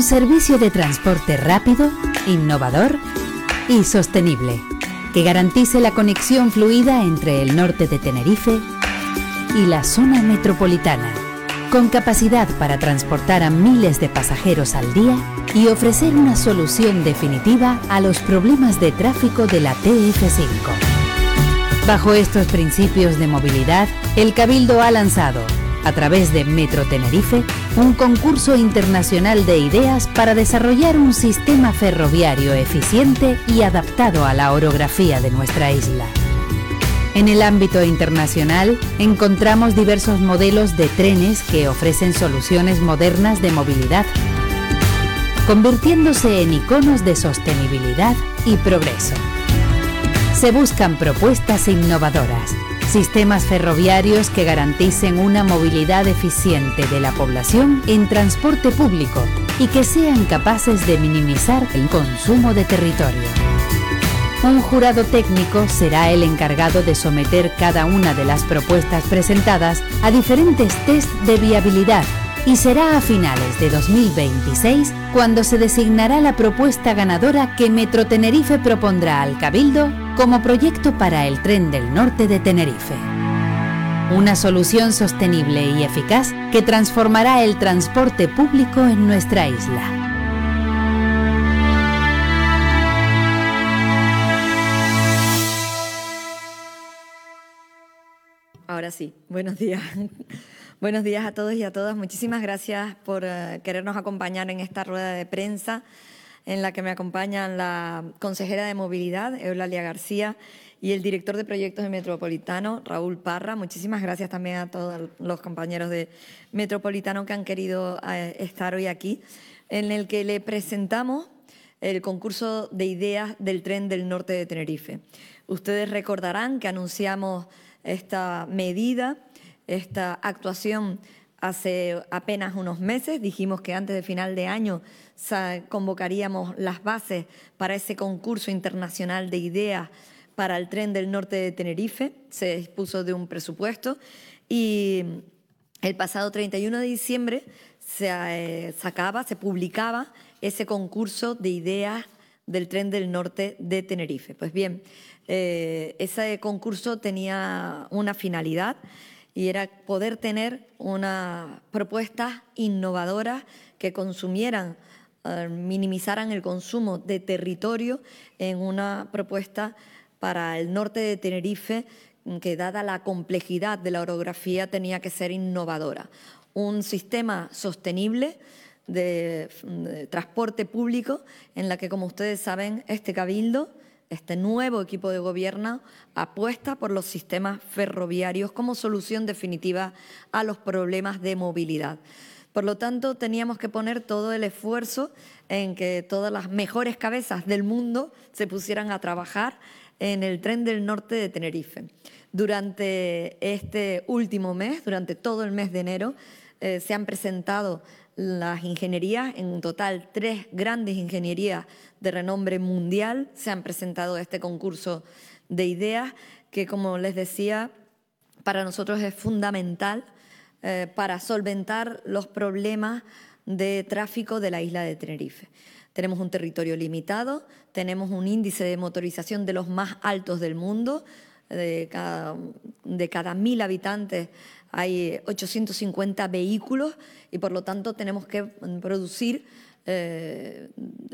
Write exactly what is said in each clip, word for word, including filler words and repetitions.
Un servicio de transporte rápido, innovador y sostenible, que garantice la conexión fluida entre el norte de Tenerife y la zona metropolitana, con capacidad para transportar a miles de pasajeros al día y ofrecer una solución definitiva a los problemas de tráfico de la T F cinco. Bajo estos principios de movilidad, el Cabildo ha lanzado, a través de Metro Tenerife, un concurso internacional de ideas para desarrollar un sistema ferroviario eficiente y adaptado a la orografía de nuestra isla. En el ámbito internacional, encontramos diversos modelos de trenes que ofrecen soluciones modernas de movilidad, convirtiéndose en iconos de sostenibilidad y progreso. Se buscan propuestas innovadoras, sistemas ferroviarios que garanticen una movilidad eficiente de la población en transporte público y que sean capaces de minimizar el consumo de territorio. Un jurado técnico será el encargado de someter cada una de las propuestas presentadas a diferentes test de viabilidad y será a finales de dos mil veintiséis cuando se designará la propuesta ganadora que Metro Tenerife propondrá al Cabildo como proyecto para el Tren del Norte de Tenerife. Una solución sostenible y eficaz que transformará el transporte público en nuestra isla. Ahora sí, buenos días. Buenos días a todos y a todas. Muchísimas gracias por uh, querernos acompañar en esta rueda de prensa en la que me acompañan la consejera de Movilidad, Eulalia García, y el director de proyectos de Metropolitano, Raúl Parra. Muchísimas gracias también a todos los compañeros de Metropolitano que han querido uh, estar hoy aquí, en el que le presentamos el concurso de ideas del Tren del Norte de Tenerife. Ustedes recordarán que anunciamos esta medida, esta actuación hace apenas unos meses. Dijimos que antes de final de año convocaríamos las bases para ese concurso internacional de ideas para el Tren del Norte de Tenerife. Se dispuso de un presupuesto y el pasado treinta y uno de diciembre se eh, sacaba, se publicaba ese concurso de ideas del Tren del Norte de Tenerife. Pues bien, eh, ese concurso tenía una finalidad y era poder tener unas propuestas innovadoras que consumieran, eh, minimizaran el consumo de territorio en una propuesta para el norte de Tenerife que, dada la complejidad de la orografía, tenía que ser innovadora. Un sistema sostenible de, de transporte público en la que, como ustedes saben, este Cabildo, este nuevo equipo de gobierno, apuesta por los sistemas ferroviarios como solución definitiva a los problemas de movilidad. Por lo tanto, teníamos que poner todo el esfuerzo en que todas las mejores cabezas del mundo se pusieran a trabajar en el Tren del Norte de Tenerife. Durante este último mes, durante todo el mes de enero, eh, se han presentado las ingenierías, en un total tres grandes ingenierías de renombre mundial se han presentado a este concurso de ideas que, como les decía, para nosotros es fundamental eh, para solventar los problemas de tráfico de la isla de Tenerife. Tenemos un territorio limitado, tenemos un índice de motorización de los más altos del mundo. De cada, de cada mil habitantes hay ochocientos cincuenta vehículos y, por lo tanto, tenemos que producir eh,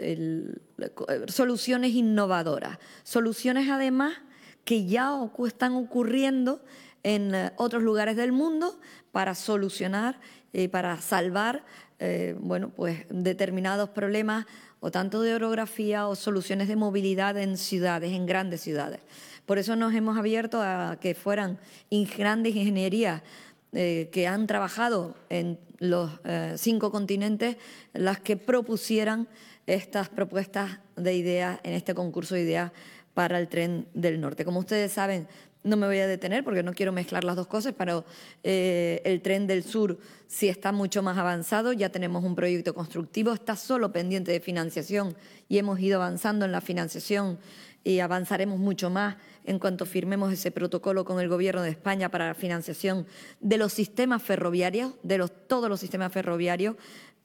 el, soluciones innovadoras. Soluciones, además, que ya están ocurriendo en otros lugares del mundo para solucionar y para salvar eh, bueno, pues, determinados problemas o tanto de orografía o soluciones de movilidad en ciudades, en grandes ciudades. Por eso nos hemos abierto a que fueran grandes ingenierías eh, que han trabajado en los eh, cinco continentes las que propusieran estas propuestas de ideas en este concurso de ideas para el Tren del Norte. Como ustedes saben, no me voy a detener porque no quiero mezclar las dos cosas, pero eh, el Tren del Sur sí está mucho más avanzado, ya tenemos un proyecto constructivo, está solo pendiente de financiación y hemos ido avanzando en la financiación y avanzaremos mucho más en cuanto firmemos ese protocolo con el Gobierno de España para la financiación de los sistemas ferroviarios, de los, todos los sistemas ferroviarios,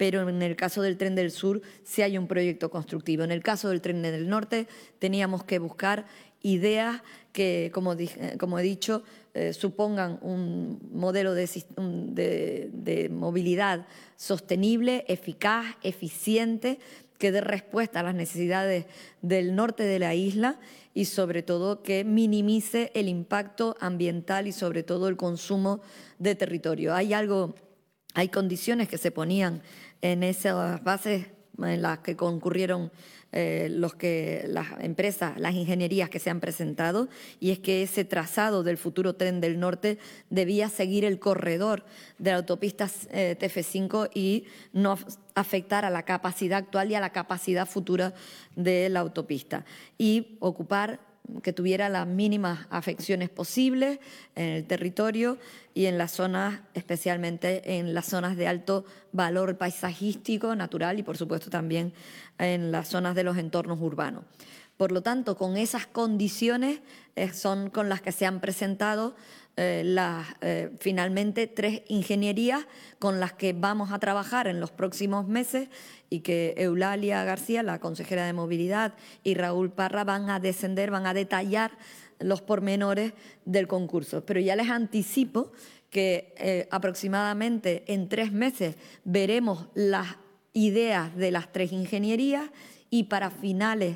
pero en el caso del Tren del Sur sí hay un proyecto constructivo. En el caso del Tren del Norte teníamos que buscar ideas que, como, dije, como he dicho, eh, supongan un modelo de, de, de movilidad sostenible, eficaz, eficiente, que dé respuesta a las necesidades del norte de la isla y sobre todo que minimice el impacto ambiental y sobre todo el consumo de territorio. Hay algo, hay condiciones que se ponían en esas bases en las que concurrieron eh, los que, las empresas, las ingenierías que se han presentado, y es que ese trazado del futuro Tren del Norte debía seguir el corredor de la autopista eh, T F cinco y no afectar a la capacidad actual y a la capacidad futura de la autopista, y ocupar que tuviera las mínimas afecciones posibles en el territorio y en las zonas, especialmente en las zonas de alto valor paisajístico, natural y, por supuesto, también en las zonas de los entornos urbanos. Por lo tanto, con esas condiciones eh, son con las que se han presentado eh, las, eh, finalmente tres ingenierías con las que vamos a trabajar en los próximos meses y que Eulalia García, la consejera de Movilidad, y Raúl Parra van a descender, van a detallar los pormenores del concurso. Pero ya les anticipo que eh, aproximadamente en tres meses veremos las ideas de las tres ingenierías y para finales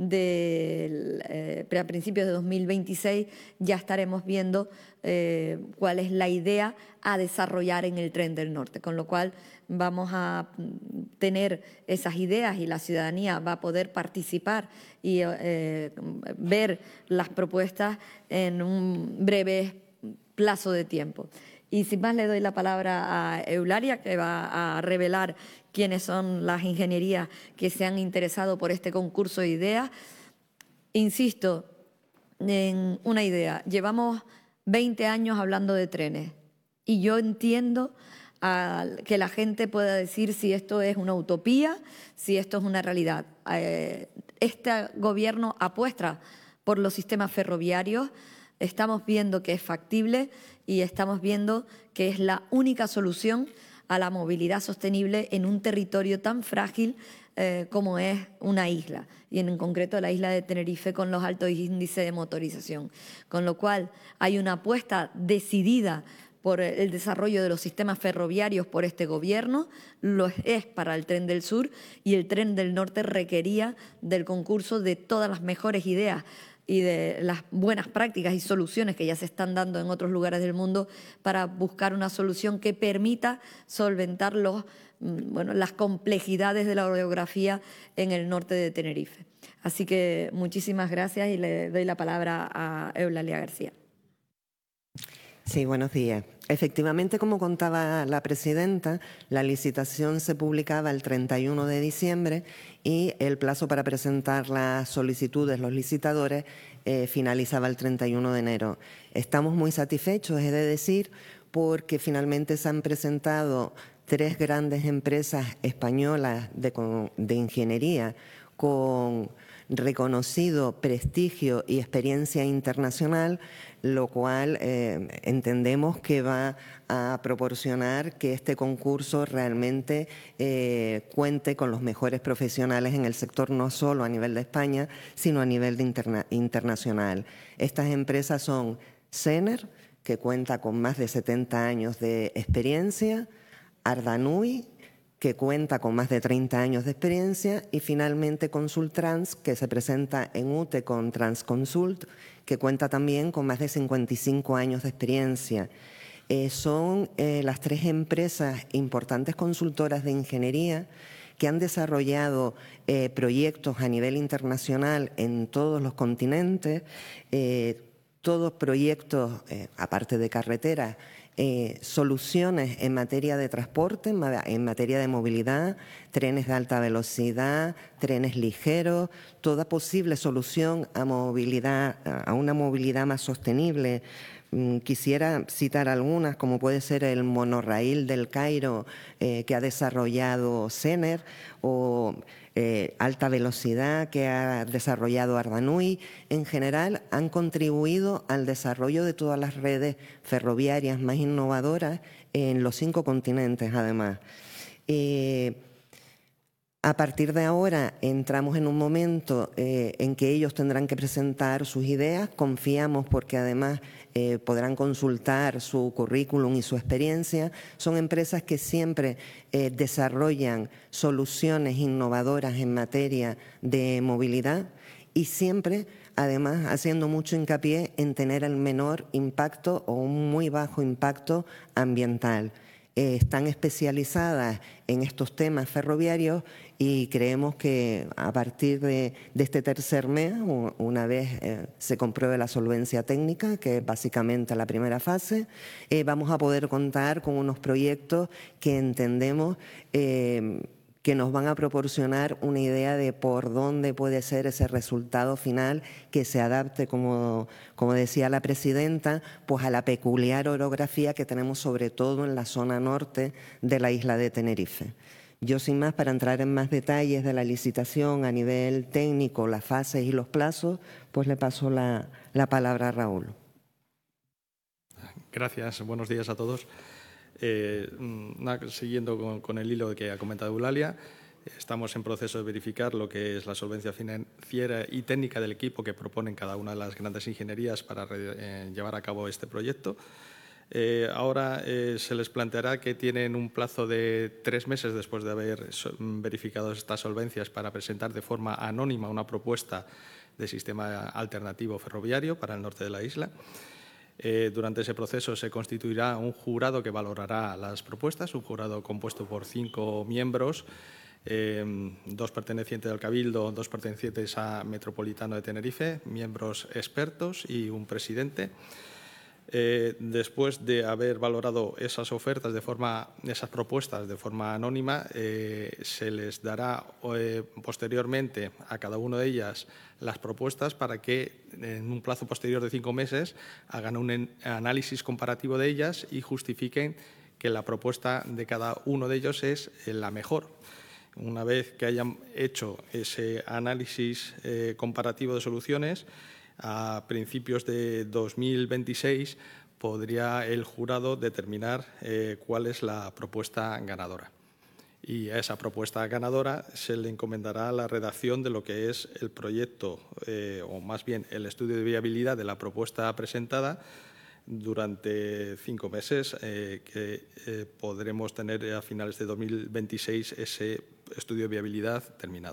de, eh, a principios de dos mil veintiséis ya estaremos viendo eh, cuál es la idea a desarrollar en el Tren del Norte, con lo cual vamos a tener esas ideas y la ciudadanía va a poder participar y eh, ver las propuestas en un breve plazo de tiempo. Y sin más le doy la palabra a Eulalia, que va a revelar quiénes son las ingenierías que se han interesado por este concurso de ideas. Insisto en una idea. Llevamos veinte años hablando de trenes y yo entiendo a que la gente pueda decir si esto es una utopía, si esto es una realidad. Eh, este gobierno apuesta por los sistemas ferroviarios. Estamos viendo que es factible y estamos viendo que es la única solución a la movilidad sostenible en un territorio tan frágil eh, como es una isla, y en concreto la isla de Tenerife con los altos índices de motorización. Con lo cual hay una apuesta decidida por el desarrollo de los sistemas ferroviarios por este gobierno, lo es para el Tren del Sur, y el Tren del Norte requería del concurso de todas las mejores ideas y de las buenas prácticas y soluciones que ya se están dando en otros lugares del mundo para buscar una solución que permita solventar los, bueno, las complejidades de la orografía en el norte de Tenerife. Así que muchísimas gracias y le doy la palabra a Eulalia García. Sí, buenos días. Efectivamente, como contaba la presidenta, la licitación se publicaba el treinta y uno de diciembre y el plazo para presentar las solicitudes, los licitadores, eh, finalizaba el treinta y uno de enero. Estamos muy satisfechos, he de decir, porque finalmente se han presentado tres grandes empresas españolas de, de ingeniería con reconocido prestigio y experiencia internacional, lo cual eh, entendemos que va a proporcionar que este concurso realmente eh, cuente con los mejores profesionales en el sector, no solo a nivel de España, sino a nivel de interna internacional. Estas empresas son Sener, que cuenta con más de setenta años de experiencia, Ardanui, que cuenta con más de treinta años de experiencia, y finalmente Consultrans, que se presenta en U T E con Transconsult, que cuenta también con más de cincuenta y cinco años de experiencia. Eh, son eh, las tres empresas importantes consultoras de ingeniería que han desarrollado eh, proyectos a nivel internacional en todos los continentes, eh, todos proyectos, eh, aparte de carreteras, Eh, soluciones en materia de transporte, en materia de movilidad, trenes de alta velocidad, trenes ligeros, toda posible solución a, movilidad, a una movilidad más sostenible. Quisiera citar algunas, como puede ser el monorraíl del Cairo eh, que ha desarrollado Sener, o eh, alta velocidad que ha desarrollado Ardanui. En general han contribuido al desarrollo de todas las redes ferroviarias más innovadoras en los cinco continentes, además. Eh, A partir de ahora entramos en un momento eh, en que ellos tendrán que presentar sus ideas. Confiamos porque además eh, podrán consultar su currículum y su experiencia. Son empresas que siempre eh, desarrollan soluciones innovadoras en materia de movilidad y siempre, además, haciendo mucho hincapié en tener el menor impacto o un muy bajo impacto ambiental. Eh, están especializadas en estos temas ferroviarios y creemos que a partir de, de este tercer mes, una vez eh, se compruebe la solvencia técnica, que es básicamente la primera fase, eh, vamos a poder contar con unos proyectos que entendemos eh, que nos van a proporcionar una idea de por dónde puede ser ese resultado final que se adapte, como, como decía la presidenta, pues a la peculiar orografía que tenemos sobre todo en la zona norte de la isla de Tenerife. Yo, sin más, para entrar en más detalles de la licitación a nivel técnico, las fases y los plazos, pues le paso la, la palabra a Raúl. Gracias, buenos días a todos. Eh, siguiendo con, con el hilo que ha comentado Eulalia, estamos en proceso de verificar lo que es la solvencia financiera y técnica del equipo que proponen cada una de las grandes ingenierías para eh, llevar a cabo este proyecto. Eh, ahora eh, se les planteará que tienen un plazo de tres meses después de haber verificado estas solvencias para presentar de forma anónima una propuesta de sistema alternativo ferroviario para el norte de la isla. Eh, durante ese proceso se constituirá un jurado que valorará las propuestas, un jurado compuesto por cinco miembros, eh, dos pertenecientes al Cabildo, dos pertenecientes a Metropolitano de Tenerife, miembros expertos y un presidente. Eh, después de haber valorado esas ofertas de forma, esas propuestas de forma anónima, eh, se les dará eh, posteriormente a cada una de ellas las propuestas para que en un plazo posterior de cinco meses hagan un análisis comparativo de ellas y justifiquen que la propuesta de cada uno de ellos es la mejor. Una vez que hayan hecho ese análisis eh, comparativo de soluciones, a principios de dos mil veintiséis podría el jurado determinar eh, cuál es la propuesta ganadora. Y a esa propuesta ganadora se le encomendará la redacción de lo que es el proyecto, eh, o más bien el estudio de viabilidad de la propuesta presentada durante cinco meses, eh, que eh, podremos tener a finales de dos mil veintiséis ese estudio de viabilidad terminado.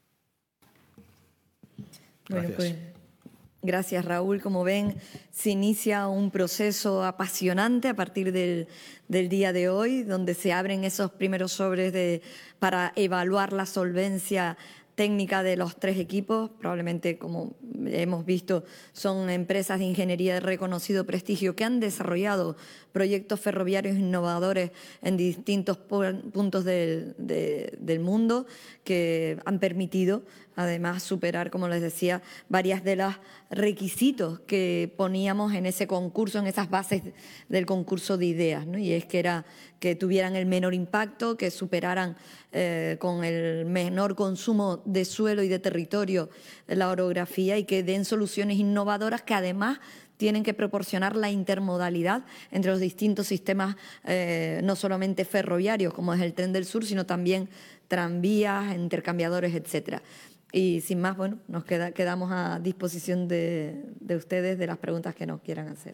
Bueno, Gracias. pues, gracias, Raúl. Como ven, se inicia un proceso apasionante a partir del, del día de hoy, donde se abren esos primeros sobres de, para evaluar la solvencia técnica de los tres equipos. Probablemente, como hemos visto, son empresas de ingeniería de reconocido prestigio que han desarrollado proyectos ferroviarios innovadores en distintos puntos del, de, del mundo, que han permitido además superar, como les decía, varias de los requisitos que poníamos en ese concurso, en esas bases del concurso de ideas, ¿no? Y es que era que tuvieran el menor impacto, que superaran eh, con el menor consumo de suelo y de territorio la orografía y que den soluciones innovadoras que además tienen que proporcionar la intermodalidad entre los distintos sistemas, eh, no solamente ferroviarios, como es el Tren del Sur, sino también tranvías, intercambiadores, etcétera. Y sin más, bueno, nos queda, quedamos a disposición de, de ustedes de las preguntas que nos quieran hacer.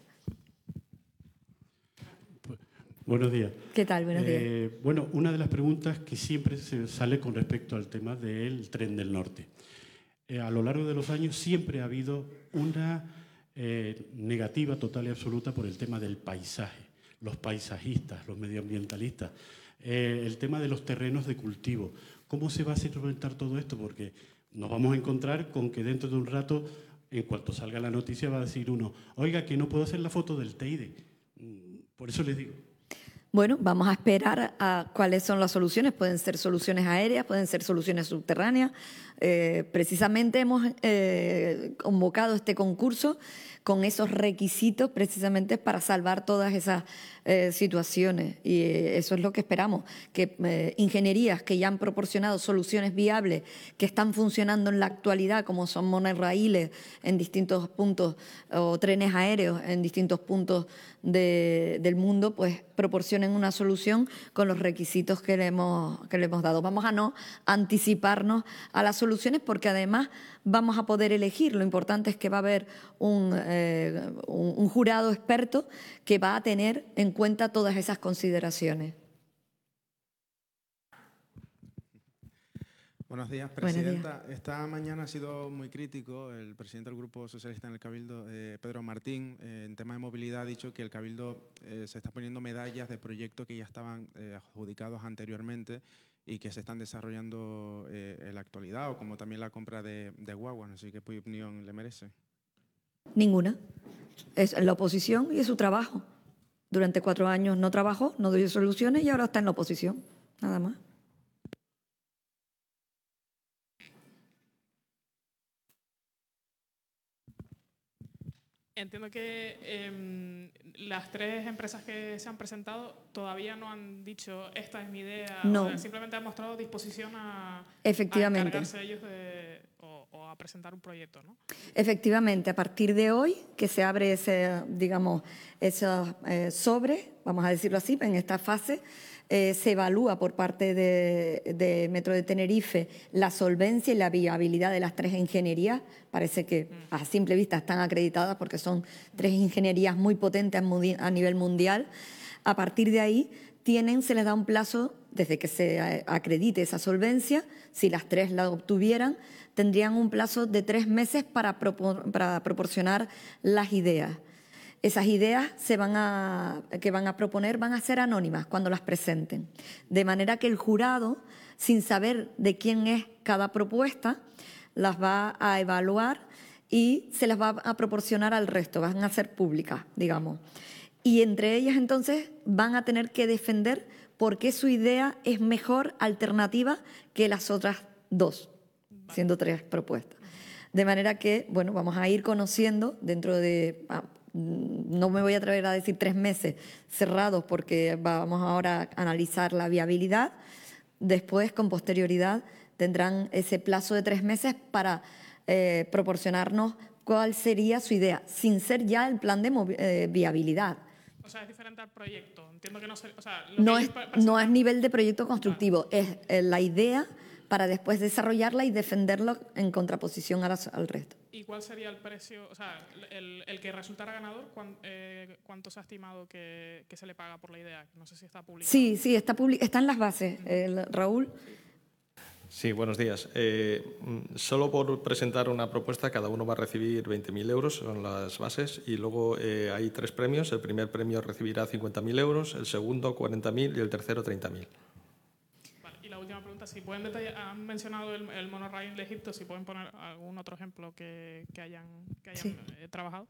Buenos días. ¿Qué tal? Buenos días. Eh, bueno, una de las preguntas que siempre se sale con respecto al tema del Tren del Norte. Eh, a lo largo de los años siempre ha habido una eh, negativa total y absoluta por el tema del paisaje, los paisajistas, los medioambientalistas, eh, el tema de los terrenos de cultivo. ¿Cómo se va a solventar todo esto? Porque nos vamos a encontrar con que dentro de un rato, en cuanto salga la noticia, va a decir uno, oiga, que no puedo hacer la foto del Teide. Por eso les digo. Bueno, vamos a esperar a cuáles son las soluciones. Pueden ser soluciones aéreas, pueden ser soluciones subterráneas. Eh, precisamente hemos eh, convocado este concurso con esos requisitos precisamente para salvar todas esas eh, situaciones y eh, eso es lo que esperamos, que eh, ingenierías que ya han proporcionado soluciones viables que están funcionando en la actualidad, como son monorraíles en distintos puntos o trenes aéreos en distintos puntos de, del mundo, pues proporcionen una solución con los requisitos que le hemos, que le hemos dado. Vamos a no anticiparnos a las soluciones porque además vamos a poder elegir. Lo importante es que va a haber un, eh, un, un jurado experto que va a tener en cuenta todas esas consideraciones. Buenos días, Presidenta. Buenos días. Esta mañana ha sido muy crítico el presidente del Grupo Socialista en el Cabildo, eh, Pedro Martín, eh, en tema de movilidad ha dicho que el Cabildo eh, se está poniendo medallas de proyectos que ya estaban eh, adjudicados anteriormente y que se están desarrollando eh, en la actualidad, o como también la compra de, de guaguas. Así que, ¿qué opinión le merece? Ninguna. Es la oposición y es su trabajo. Durante cuatro años no trabajó, no dio soluciones y ahora está en la oposición. Nada más. Entiendo que eh, las tres empresas que se han presentado todavía no han dicho esta es mi idea, no. O sea, simplemente han mostrado disposición a, Efectivamente. a encargarse ellos de, o, o a presentar un proyecto, ¿no? Efectivamente, a partir de hoy que se abre ese, digamos, ese eh, sobre, vamos a decirlo así, en esta fase, Eh, se evalúa por parte de, de Metro de Tenerife la solvencia y la viabilidad de las tres ingenierías. Parece que a simple vista están acreditadas porque son tres ingenierías muy potentes a nivel mundial. A partir de ahí tienen, se les da un plazo, desde que se acredite esa solvencia, si las tres la obtuvieran, tendrían un plazo de tres meses para, propor, para proporcionar las ideas. Esas ideas se van a, que van a proponer van a ser anónimas cuando las presenten. De manera que el jurado, sin saber de quién es cada propuesta, las va a evaluar y se las va a proporcionar al resto, van a ser públicas, digamos. Y entre ellas, entonces, van a tener que defender por qué su idea es mejor alternativa que las otras dos, siendo tres propuestas. De manera que, bueno, vamos a ir conociendo dentro de... No me voy a atrever a decir tres meses cerrados porque vamos ahora a analizar la viabilidad. Después, con posterioridad, tendrán ese plazo de tres meses para eh, proporcionarnos cuál sería su idea, sin ser ya el plan de eh, viabilidad. O sea, es diferente al proyecto. Entiendo que no se, o sea, no, es, no es nivel de proyecto constructivo, ah. es eh, la idea para después desarrollarla y defenderlo en contraposición a las, al resto. ¿Y cuál sería el precio, o sea, el, el que resultara ganador, cuán, eh, cuánto se ha estimado que, que se le paga por la idea? No sé si está publicado. Sí, sí, está, public está en las bases. Eh, Raúl. Sí, buenos días. Eh, solo por presentar una propuesta, cada uno va a recibir veinte mil euros, son las bases, y luego eh, hay tres premios. El primer premio recibirá cincuenta mil euros, el segundo cuarenta mil y el tercero treinta mil. La última pregunta, si pueden detallar, han mencionado el, el monorraíl de Egipto, si pueden poner algún otro ejemplo que, que hayan, que hayan sí. eh, trabajado.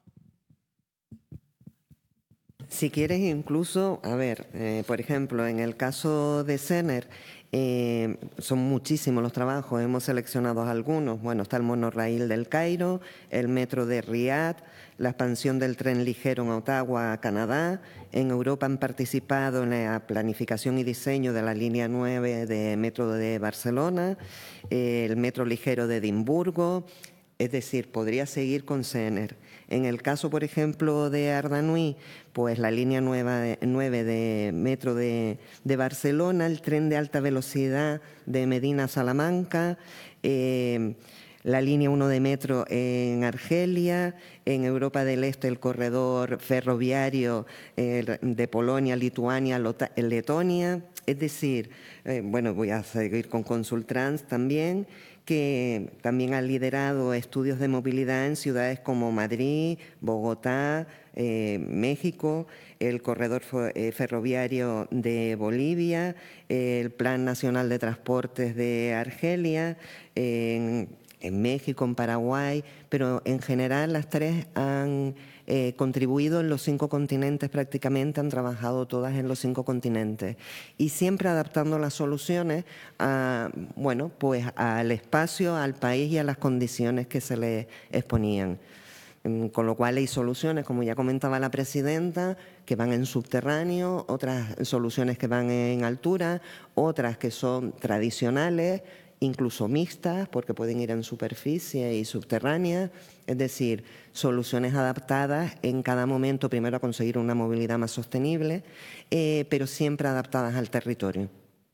Si quieres incluso, a ver, eh, por ejemplo, en el caso de Sener, eh, son muchísimos los trabajos, hemos seleccionado algunos. Bueno, está el monorraíl del Cairo, el metro de Riad, la expansión del tren ligero en Ottawa, Canadá. En Europa han participado en la planificación y diseño de la línea nueve de metro de Barcelona, eh, el metro ligero de Edimburgo. Es decir, podría seguir con Sener. En el caso, por ejemplo, de Ardanui, pues la línea nueve de metro de, de Barcelona, el tren de alta velocidad de Medina a Salamanca, eh, la línea uno de metro en Argelia, en Europa del Este el corredor ferroviario eh, de Polonia, Lituania, Letonia. Es decir, eh, bueno, voy a seguir con Consultrans también, que también ha liderado estudios de movilidad en ciudades como Madrid, Bogotá, eh, México, el corredor ferroviario de Bolivia, el Plan Nacional de Transportes de Argelia, en, en México, en Paraguay, pero en general las tres han eh, contribuido en los cinco continentes prácticamente, han trabajado todas en los cinco continentes y siempre adaptando las soluciones a, bueno, pues al espacio, al país y a las condiciones que se les exponían. Con lo cual hay soluciones, como ya comentaba la presidenta, que van en subterráneo, otras soluciones que van en altura, otras que son tradicionales, incluso mixtas, porque pueden ir en superficie y subterránea. Es decir, soluciones adaptadas en cada momento, primero a conseguir una movilidad más sostenible, eh, pero siempre adaptadas al territorio.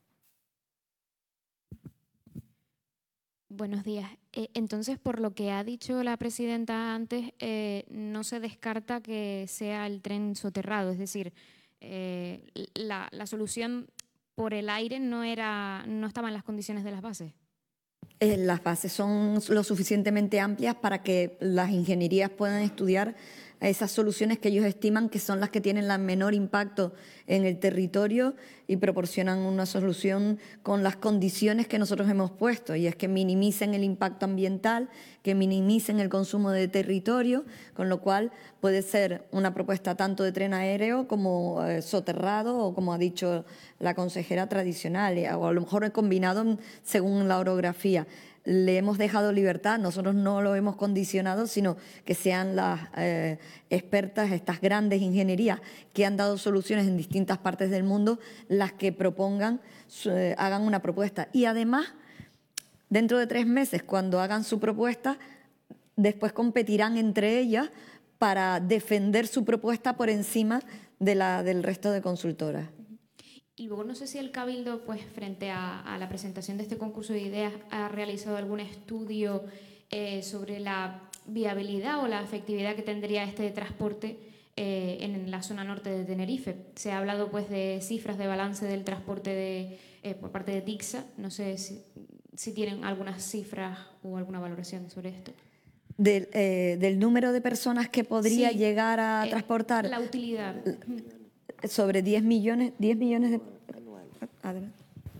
Buenos días. Eh, entonces, por lo que ha dicho la presidenta antes, eh, no se descarta que sea el tren soterrado, es decir, eh, la, la solución por el aire no, era, no estaba en las condiciones de las bases. Eh, las bases son lo suficientemente amplias para que las ingenierías puedan estudiar esas soluciones que ellos estiman que son las que tienen el menor impacto en el territorio y proporcionan una solución con las condiciones que nosotros hemos puesto, y es que minimicen el impacto ambiental, que minimicen el consumo de territorio, con lo cual puede ser una propuesta tanto de tren aéreo como eh, soterrado o, como ha dicho la consejera, tradicional, o a lo mejor combinado según la orografía. Le hemos dejado libertad, nosotros no lo hemos condicionado, sino que sean las eh, expertas, estas grandes ingenierías que han dado soluciones en distintas partes del mundo, las que propongan, eh, hagan una propuesta. Y además, dentro de tres meses, cuando hagan su propuesta, después competirán entre ellas para defender su propuesta por encima de la del resto de consultoras. Y luego no sé si el Cabildo, pues frente a, a la presentación de este concurso de ideas, ha realizado algún estudio eh, sobre la viabilidad o la efectividad que tendría este transporte eh, en la zona norte de Tenerife. Se ha hablado pues de cifras de balance del transporte de, eh, por parte de TICSA. No sé si, si tienen algunas cifras o alguna valoración sobre esto. Del, eh, del número de personas que podría sí, llegar a eh, transportar. La utilidad. Sobre diez millones, diez millones de... Adelante.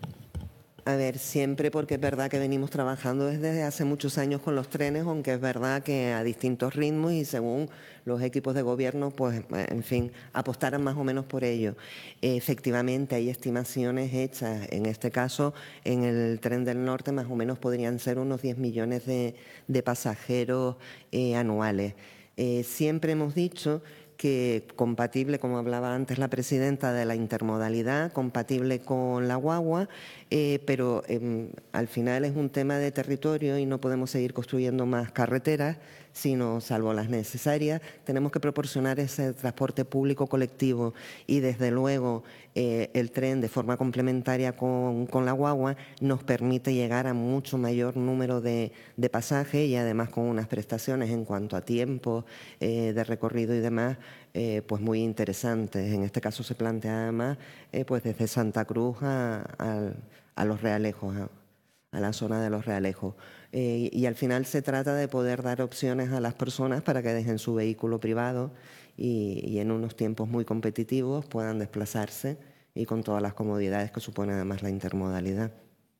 A ver, siempre, porque es verdad que venimos trabajando desde hace muchos años con los trenes, aunque es verdad que a distintos ritmos y según los equipos de gobierno, pues, en fin, apostaran más o menos por ello. Efectivamente, hay estimaciones hechas. En este caso, en el tren del norte, más o menos podrían ser unos diez millones de, de pasajeros eh, anuales. Eh, siempre hemos dicho que compatible, como hablaba antes la presidenta, de la intermodalidad, compatible con la guagua, eh, pero eh, al final es un tema de territorio y no podemos seguir construyendo más carreteras, sino, salvo las necesarias, tenemos que proporcionar ese transporte público colectivo y, desde luego, eh, el tren, de forma complementaria con, con la guagua, nos permite llegar a mucho mayor número de, de pasajes y, además, con unas prestaciones en cuanto a tiempo eh, de recorrido y demás, eh, pues muy interesantes. En este caso se plantea, además, eh, pues desde Santa Cruz a, a, a Los Realejos, a, a la zona de Los Realejos. Eh, y al final se trata de poder dar opciones a las personas para que dejen su vehículo privado y, y en unos tiempos muy competitivos puedan desplazarse, y con todas las comodidades que supone además la intermodalidad.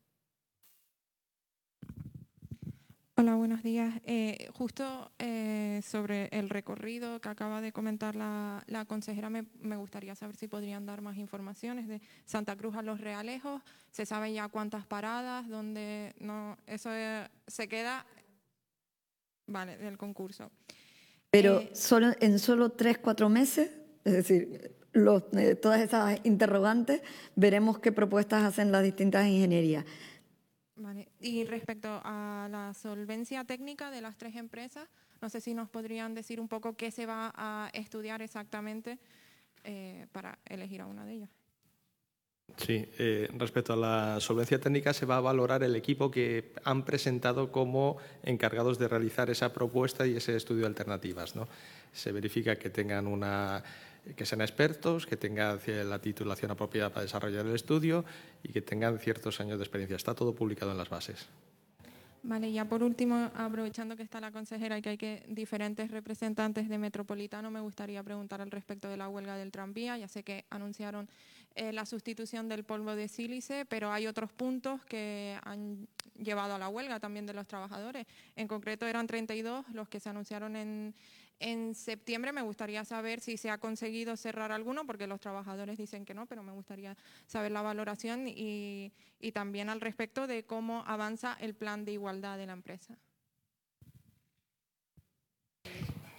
Hola, buenos días. Eh, justo eh, sobre el recorrido que acaba de comentar la, la consejera, me, me gustaría saber si podrían dar más informaciones de Santa Cruz a Los Realejos. ¿Se sabe ya cuántas paradas? ¿Dónde no? Eso eh, se queda, vale, del concurso. Pero eh, solo, en solo tres, cuatro meses, es decir, los, eh, todas esas interrogantes, veremos qué propuestas hacen las distintas ingenierías. Vale. Y respecto a la solvencia técnica de las tres empresas, no sé si nos podrían decir un poco qué se va a estudiar exactamente eh, para elegir a una de ellas. Sí, eh, respecto a la solvencia técnica, se va a valorar el equipo que han presentado como encargados de realizar esa propuesta y ese estudio de alternativas, ¿no? Se verifica que tengan una, que sean expertos, que tengan la titulación apropiada para desarrollar el estudio y que tengan ciertos años de experiencia. Está todo publicado en las bases. Vale, ya por último, aprovechando que está la consejera y que hay que diferentes representantes de Metropolitano, me gustaría preguntar al respecto de la huelga del tranvía. Ya sé que anunciaron eh, la sustitución del polvo de sílice, pero hay otros puntos que han llevado a la huelga también de los trabajadores. En concreto eran treinta y dos los que se anunciaron en, en septiembre. Me gustaría saber si se ha conseguido cerrar alguno, porque los trabajadores dicen que no, pero me gustaría saber la valoración y, y también al respecto de cómo avanza el plan de igualdad de la empresa.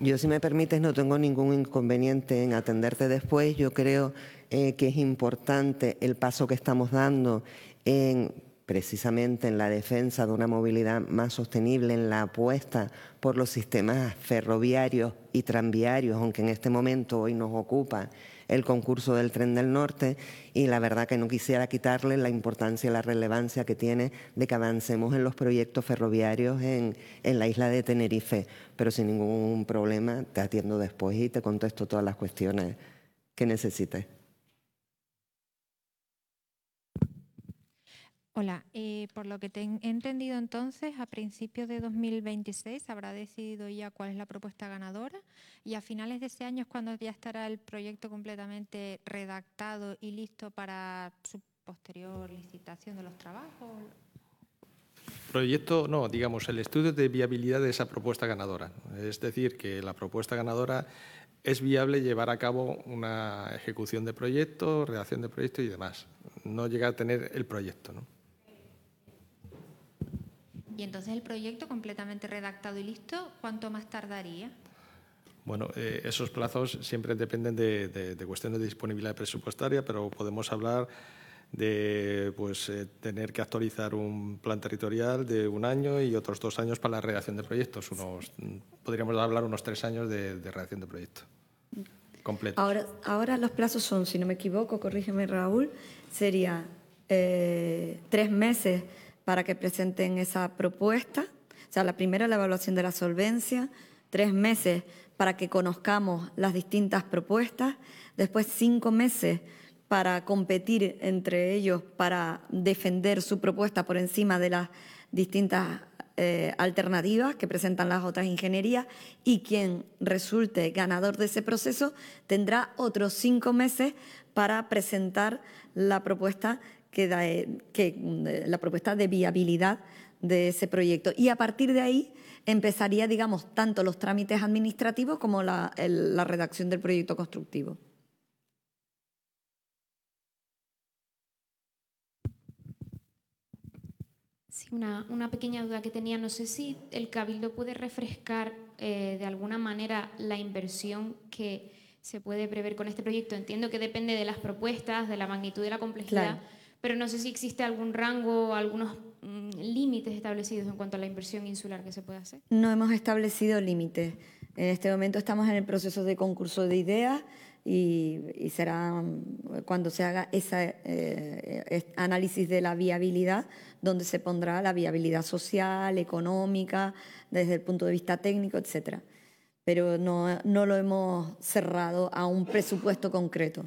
Yo, si me permites, no tengo ningún inconveniente en atenderte después. Yo creo eh, que es importante el paso que estamos dando en, precisamente en la defensa de una movilidad más sostenible, en la apuesta por los sistemas ferroviarios y tranviarios, aunque en este momento hoy nos ocupa el concurso del Tren del Norte, y la verdad que no quisiera quitarle la importancia y la relevancia que tiene de que avancemos en los proyectos ferroviarios en, en la isla de Tenerife. Pero sin ningún problema te atiendo después y te contesto todas las cuestiones que necesites. Hola, eh, por lo que te he entendido entonces, a principios de dos mil veintiséis habrá decidido ya cuál es la propuesta ganadora y a finales de ese año es cuando ya estará el proyecto completamente redactado y listo para su posterior licitación de los trabajos. Proyecto, no, digamos, el estudio de viabilidad de esa propuesta ganadora. Es decir, que la propuesta ganadora es viable llevar a cabo una ejecución de proyecto, redacción de proyecto y demás. No llega a tener el proyecto, ¿no? Y entonces el proyecto completamente redactado y listo, ¿cuánto más tardaría? Bueno, eh, esos plazos siempre dependen de, de, de cuestiones de disponibilidad presupuestaria, pero podemos hablar de pues, eh, tener que actualizar un plan territorial de un año y otros dos años para la redacción de proyectos. Unos, podríamos hablar unos tres años de, de redacción de proyectos completos. Ahora, ahora los plazos son, si no me equivoco, corrígeme Raúl, sería eh, tres meses para que presenten esa propuesta. O sea, la primera, la evaluación de la solvencia, tres meses para que conozcamos las distintas propuestas, después cinco meses para competir entre ellos, para defender su propuesta por encima de las distintas eh, alternativas que presentan las otras ingenierías, y quien resulte ganador de ese proceso tendrá otros cinco meses para presentar la propuesta que da, que, la propuesta de viabilidad de ese proyecto. Y a partir de ahí empezaría, digamos, tanto los trámites administrativos como la, el, la redacción del proyecto constructivo. Sí, una, una pequeña duda que tenía. No sé si el Cabildo puede refrescar eh, de alguna manera la inversión que se puede prever con este proyecto. Entiendo que depende de las propuestas, de la magnitud de la complejidad, claro, pero no sé si existe algún rango, algunos mm, límites establecidos en cuanto a la inversión insular que se puede hacer. No hemos establecido límites. En este momento estamos en el proceso de concurso de ideas y, y será cuando se haga ese eh, análisis de la viabilidad donde se pondrá la viabilidad social, económica, desde el punto de vista técnico, etcétera. Pero no, no lo hemos cerrado a un presupuesto concreto.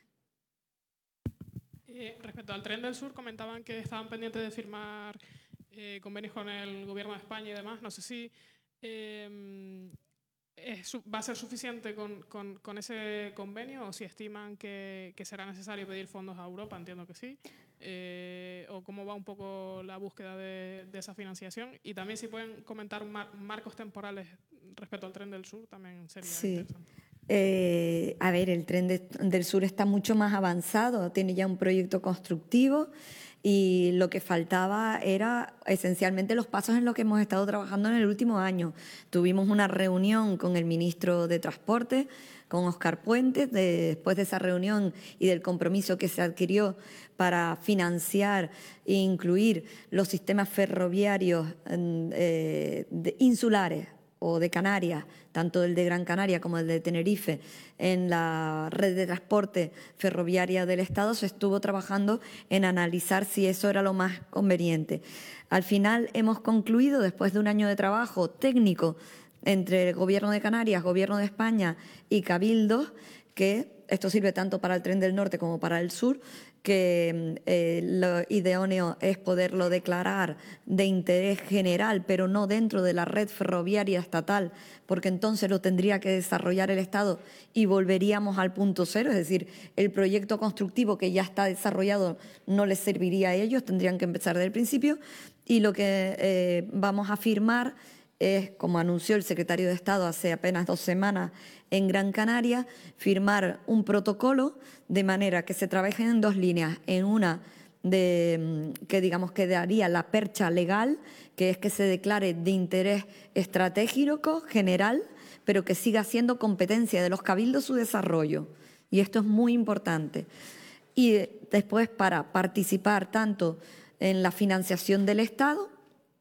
Eh, respecto al Tren del Sur, comentaban que estaban pendientes de firmar eh, convenios con el Gobierno de España y demás. No sé si eh, es, va a ser suficiente con, con, con ese convenio o si estiman que, que será necesario pedir fondos a Europa. Entiendo que sí. Eh, o cómo va un poco la búsqueda de, de esa financiación. Y también si pueden comentar mar, marcos temporales respecto al Tren del Sur, también sería sí. interesante. Eh, a ver, el Tren de, del Sur está mucho más avanzado, tiene ya un proyecto constructivo y lo que faltaba era esencialmente los pasos en los que hemos estado trabajando en el último año. Tuvimos una reunión con el ministro de Transporte, con Óscar Puentes, de, después de esa reunión y del compromiso que se adquirió para financiar e incluir los sistemas ferroviarios eh, de, insulares o de Canarias, tanto el de Gran Canaria como el de Tenerife, en la red de transporte ferroviaria del Estado, se estuvo trabajando en analizar si eso era lo más conveniente. Al final hemos concluido, después de un año de trabajo técnico entre el Gobierno de Canarias, Gobierno de España y Cabildo, que esto sirve tanto para el Tren del Norte como para el Sur, que eh, lo idóneo es poderlo declarar de interés general, pero no dentro de la red ferroviaria estatal, porque entonces lo tendría que desarrollar el Estado y volveríamos al punto cero, es decir, el proyecto constructivo que ya está desarrollado no les serviría a ellos, tendrían que empezar desde el principio, y lo que eh, vamos a firmar es, como anunció el secretario de Estado hace apenas dos semanas en Gran Canaria, firmar un protocolo de manera que se trabajen en dos líneas. En una, de, que digamos que daría la percha legal, que es que se declare de interés estratégico general, pero que siga siendo competencia de los cabildos su desarrollo. Y esto es muy importante. Y después, para participar tanto en la financiación del Estado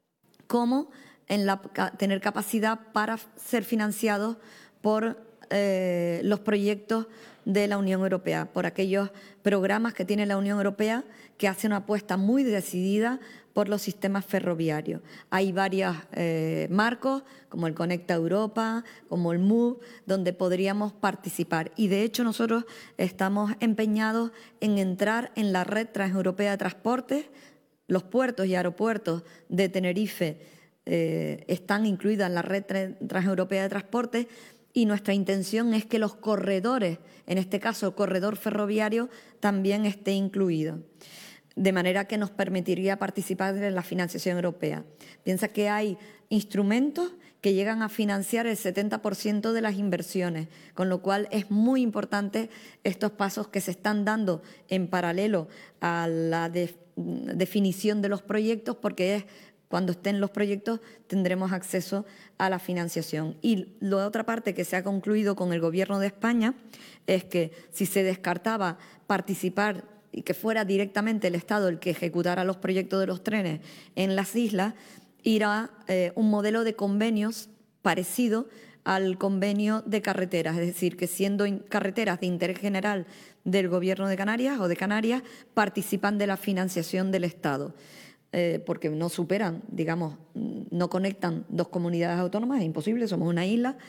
como en la, tener capacidad para ser financiados por eh, los proyectos de la Unión Europea, por aquellos programas que tiene la Unión Europea que hacen una apuesta muy decidida por los sistemas ferroviarios. Hay varios eh, marcos, como el Conecta Europa, como el M U V, donde podríamos participar. Y de hecho nosotros estamos empeñados en entrar en la red transeuropea de transportes. Los puertos y aeropuertos de Tenerife eh, están incluidos en la red transeuropea de transportes, y nuestra intención es que los corredores, en este caso el corredor ferroviario, también esté incluido, de manera que nos permitiría participar en la financiación europea. Piensa que hay instrumentos que llegan a financiar el setenta por ciento de las inversiones, con lo cual es muy importante estos pasos que se están dando en paralelo a la de, definición de los proyectos, porque es cuando estén los proyectos tendremos acceso a la financiación. Y la otra parte que se ha concluido con el Gobierno de España es que si se descartaba participar y que fuera directamente el Estado el que ejecutara los proyectos de los trenes en las islas, irá eh, un modelo de convenios parecido al convenio de carreteras, es decir, que siendo carreteras de interés general del Gobierno de Canarias o de Canarias, participan de la financiación del Estado. Eh, porque no superan, digamos, no conectan dos comunidades autónomas, es imposible, somos una isla,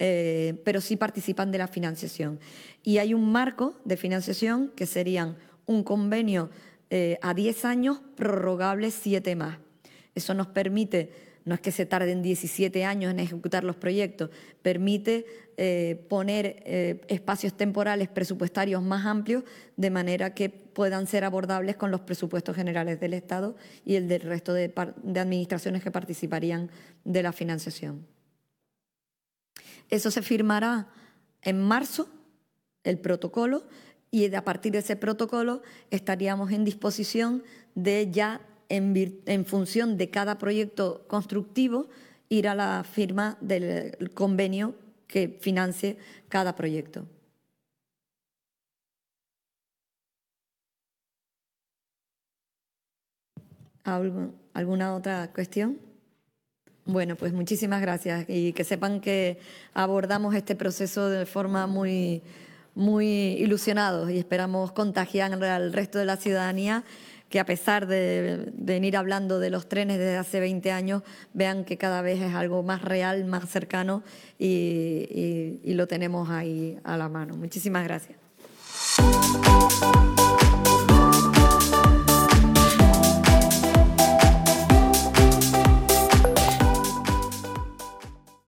eh, pero sí participan de la financiación. Y hay un marco de financiación que serían un convenio eh, a diez años, prorrogable siete más. Eso nos permite, no es que se tarden diecisiete años en ejecutar los proyectos, permite eh, poner eh, espacios temporales presupuestarios más amplios, de manera que puedan ser abordables con los presupuestos generales del Estado y el del resto de, de administraciones que participarían de la financiación. Eso se firmará en marzo, el protocolo, y a partir de ese protocolo estaríamos en disposición de ya, en, en función de cada proyecto constructivo, ir a la firma del convenio que financie cada proyecto. ¿Alguna otra cuestión? Bueno, pues muchísimas gracias, y que sepan que abordamos este proceso de forma muy, muy ilusionados, y esperamos contagiar al resto de la ciudadanía, que a pesar de venir hablando de los trenes desde hace veinte años, vean que cada vez es algo más real, más cercano, y, y, y lo tenemos ahí a la mano. Muchísimas gracias.